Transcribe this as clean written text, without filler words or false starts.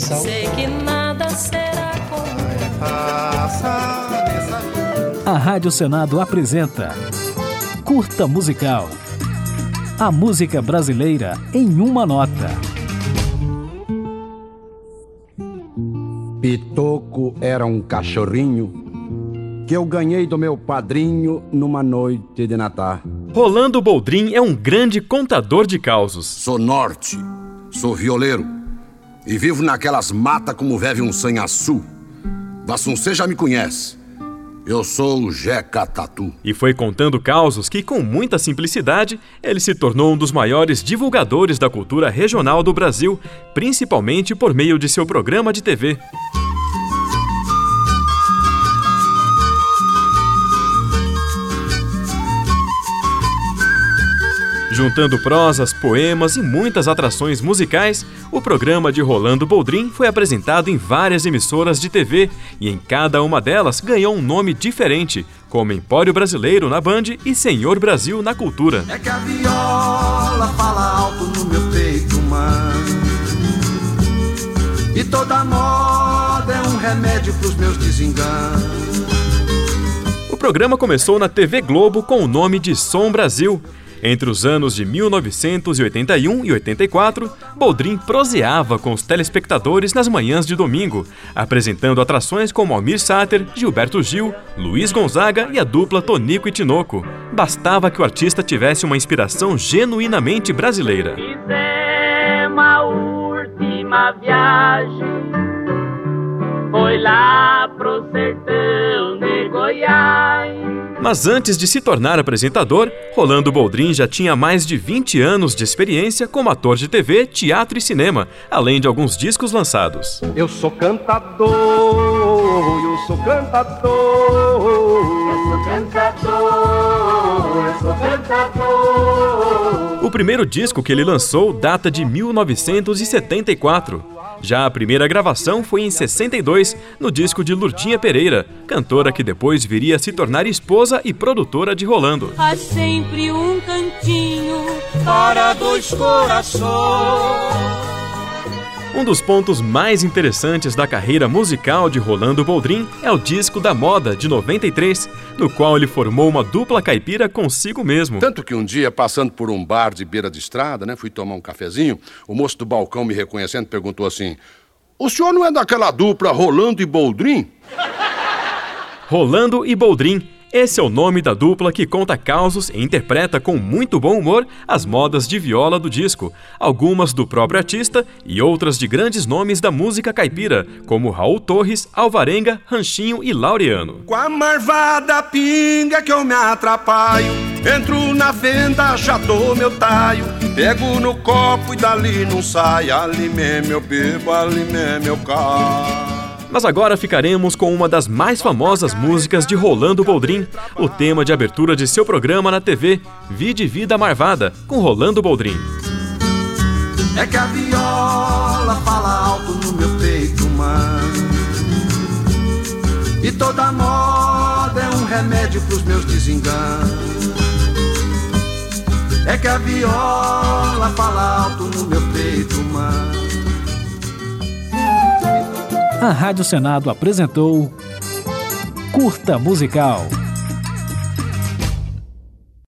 coração. Sei que nada será como A Rádio Senado apresenta Curta Musical. A música brasileira em uma nota. Pitoco era um cachorrinho que eu ganhei do meu padrinho numa noite de Natal. Rolando Boldrin é um grande contador de causos. Sou norte, sou violeiro e vivo naquelas matas como vive um sanhaçu. Vassuncê já me conhece. Eu sou o Jeca Tatu. E foi contando causos que, com muita simplicidade, ele se tornou um dos maiores divulgadores da cultura regional do Brasil, principalmente por meio de seu programa de TV. Juntando prosas, poemas e muitas atrações musicais, o programa de Rolando Boldrin foi apresentado em várias emissoras de TV e em cada uma delas ganhou um nome diferente, como Empório Brasileiro na Band e Senhor Brasil na Cultura. É que a viola fala alto no meu peito, mano, e toda moda é um remédio pros meus desenganos. O programa começou na TV Globo com o nome de Som Brasil. Entre os anos de 1981 e 84, Boldrin proseava com os telespectadores nas manhãs de domingo, apresentando atrações como Almir Sater, Gilberto Gil, Luiz Gonzaga e a dupla Tonico e Tinoco. Bastava que o artista tivesse uma inspiração genuinamente brasileira. Fizemos a última viagem, foi lá pro sertão de Goiás. Mas antes de se tornar apresentador, Rolando Boldrin já tinha mais de 20 anos de experiência como ator de TV, teatro e cinema, além de alguns discos lançados. Eu sou cantador, eu sou cantador, eu sou cantador, eu sou cantador. O primeiro disco que ele lançou data de 1974. Já a primeira gravação foi em 62, no disco de Lurdinha Pereira, cantora que depois viria a se tornar esposa e produtora de Rolando. há sempre um cantinho Para dois corações. Um dos pontos mais interessantes da carreira musical de Rolando Boldrin é o disco da Moda, de 93, no qual ele formou uma dupla caipira consigo mesmo. Tanto que um dia, passando por um bar de beira de estrada, fui tomar um cafezinho, o moço do balcão, me reconhecendo, perguntou assim: "O senhor não é daquela dupla Rolando e Boldrin?" Rolando e Boldrin. Esse é o nome da dupla que conta causos e interpreta com muito bom humor as modas de viola do disco, algumas do próprio artista e outras de grandes nomes da música caipira, como Raul Torres, Alvarenga, Ranchinho e Laureano. Com a marvada pinga que eu me atrapalho, entro na venda, já dou meu taio, pego no copo e dali não sai, ali mesmo eu bebo, ali mesmo eu caio. Mas agora ficaremos com uma das mais famosas músicas de Rolando Boldrin, o tema de abertura de seu programa na TV, Vide Vida Marvada, com Rolando Boldrin. É que a viola fala alto no meu peito, mano, e toda moda é um remédio pros meus desenganos. É que a viola fala alto no meu peito, mano. A Rádio Senado apresentou Curta Musical.